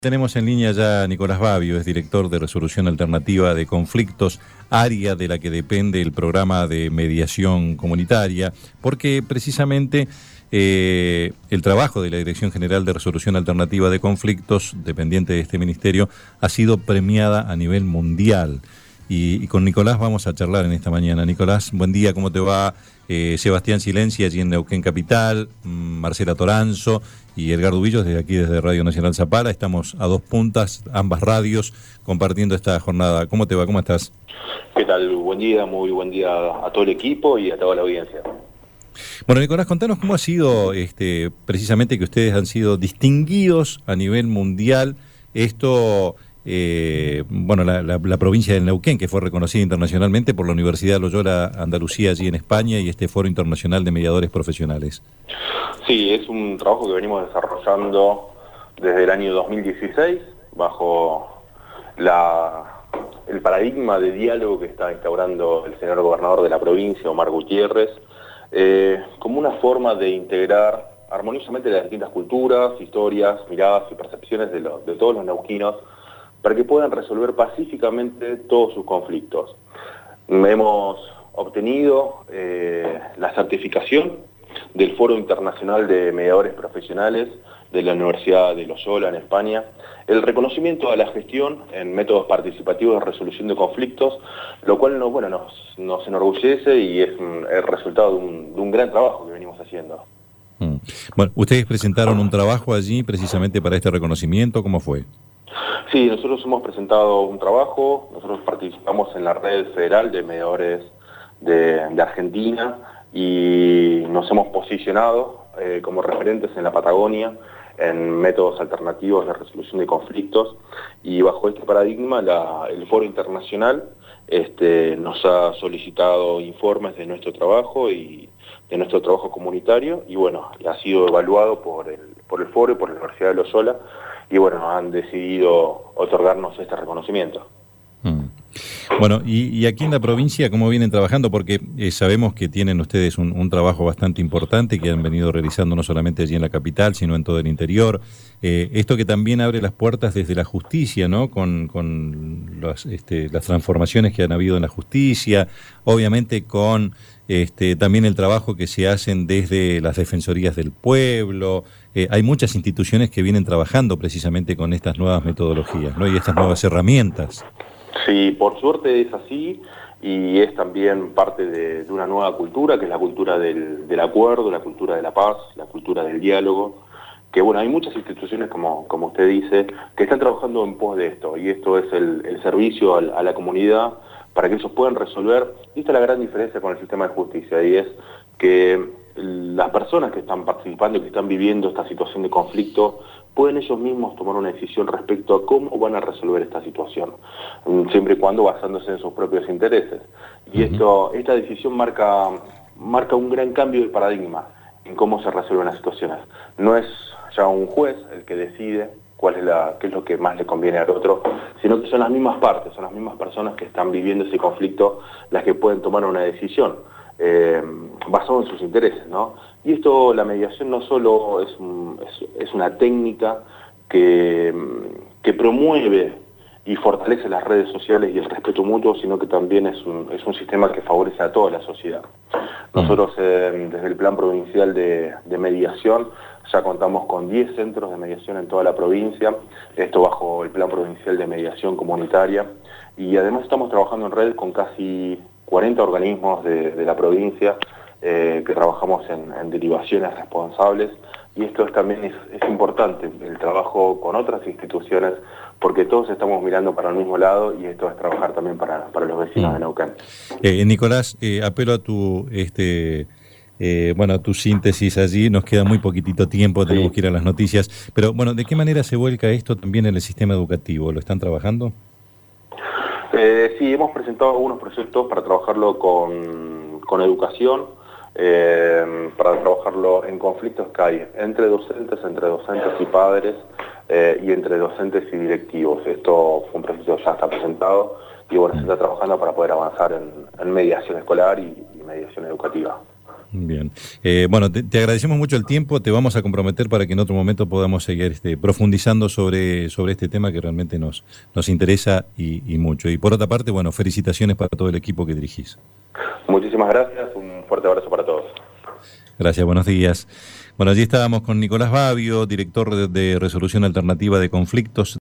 Tenemos en línea ya a Nicolás Babbio, es director de Resolución Alternativa de Conflictos, área de la que depende el programa de mediación comunitaria, porque precisamente el trabajo de la Dirección General de Resolución Alternativa de Conflictos, dependiente de este ministerio, ha sido premiada a nivel mundial. Y con Nicolás vamos a charlar en esta mañana. Nicolás, buen día, ¿cómo te va? Sebastián Silenzi, allí en Neuquén Capital, Marcela Toranzo y Edgar Dubillos, desde aquí, desde Radio Nacional Zapala. Estamos a dos puntas, ambas radios, compartiendo esta jornada. ¿Cómo te va? ¿Cómo estás? ¿Qué tal? Buen día, muy buen día a todo el equipo y a toda la audiencia. Bueno, Nicolás, contanos cómo ha sido precisamente que ustedes han sido distinguidos a nivel mundial. Esto... la provincia de Neuquén, que fue reconocida internacionalmente por la Universidad Loyola Andalucía allí en España y este Foro Internacional de Mediadores Profesionales. Sí, es un trabajo que venimos desarrollando desde el año 2016 bajo el paradigma de diálogo que está instaurando el señor gobernador de la provincia, Omar Gutiérrez, como una forma de integrar armoniosamente las distintas culturas, historias, miradas y percepciones de todos los neuquinos, para que puedan resolver pacíficamente todos sus conflictos. Hemos obtenido la certificación del Foro Internacional de Mediadores Profesionales de la Universidad de Loyola en España, el reconocimiento a la gestión en métodos participativos de resolución de conflictos, lo cual nos enorgullece y es el resultado de un gran trabajo que venimos haciendo. Bueno, ustedes presentaron un trabajo allí precisamente para este reconocimiento, ¿cómo fue? Sí, nosotros hemos presentado un trabajo, nosotros participamos en la red federal de mediadores de Argentina y nos hemos posicionado como referentes en la Patagonia en métodos alternativos de resolución de conflictos, y bajo este paradigma el Foro Internacional nos ha solicitado informes de nuestro trabajo y de nuestro trabajo comunitario, y bueno, ha sido evaluado por el Foro y por la Universidad de Loyola, y bueno, han decidido otorgarnos este reconocimiento. Bueno, y aquí en la provincia, ¿cómo vienen trabajando? Porque sabemos que tienen ustedes un trabajo bastante importante que han venido realizando no solamente allí en la capital, sino en todo el interior. Esto que también abre las puertas desde la justicia, ¿no? Con las transformaciones que han habido en la justicia, obviamente con también el trabajo que se hacen desde las defensorías del pueblo. Hay muchas instituciones que vienen trabajando precisamente con estas nuevas metodologías, ¿no? Y estas nuevas herramientas. Sí, por suerte es así, y es también parte de una nueva cultura, que es la cultura del acuerdo, la cultura de la paz, la cultura del diálogo, que bueno, hay muchas instituciones, como usted dice, que están trabajando en pos de esto, y esto es el servicio a la comunidad para que ellos puedan resolver. Y esta es la gran diferencia con el sistema de justicia, y es que las personas que están participando y que están viviendo esta situación de conflicto pueden ellos mismos tomar una decisión respecto a cómo van a resolver esta situación, siempre y cuando basándose en sus propios intereses. Y esta decisión marca un gran cambio de paradigma en cómo se resuelven las situaciones. No es ya un juez el que decide qué es lo que más le conviene al otro, sino que son las mismas partes, son las mismas personas que están viviendo ese conflicto las que pueden tomar una decisión basado en sus intereses, ¿no? Y esto, la mediación no solo es una técnica que promueve y fortalece las redes sociales y el respeto mutuo, sino que también es un sistema que favorece a toda la sociedad. Nosotros desde el Plan Provincial de Mediación ya contamos con 10 centros de mediación en toda la provincia, esto bajo el Plan Provincial de Mediación Comunitaria, y además estamos trabajando en red con casi 40 organismos de la provincia que trabajamos en derivaciones responsables, y esto también es importante, el trabajo con otras instituciones, porque todos estamos mirando para el mismo lado, y esto es trabajar también para los vecinos de Neuquén. Nicolás, apelo a tu a tu síntesis allí, nos queda muy poquitito tiempo, tenemos que ir a las noticias, pero bueno, ¿de qué manera se vuelca esto también en el sistema educativo? ¿Lo están trabajando? Sí, hemos presentado algunos proyectos para trabajarlo con educación, para trabajarlo en conflictos que hay entre docentes y padres, y entre docentes y directivos. Esto fue un proyecto que ya está presentado, y bueno, se está trabajando para poder avanzar en mediación escolar y mediación educativa. Bien. Bueno, te agradecemos mucho el tiempo, te vamos a comprometer para que en otro momento podamos seguir profundizando sobre este tema que realmente nos interesa y mucho. Y por otra parte, bueno, felicitaciones para todo el equipo que dirigís. Muchísimas gracias, un fuerte abrazo para todos. Gracias, buenos días. Bueno, allí estábamos con Nicolás Babbio, director de Resolución Alternativa de Conflictos.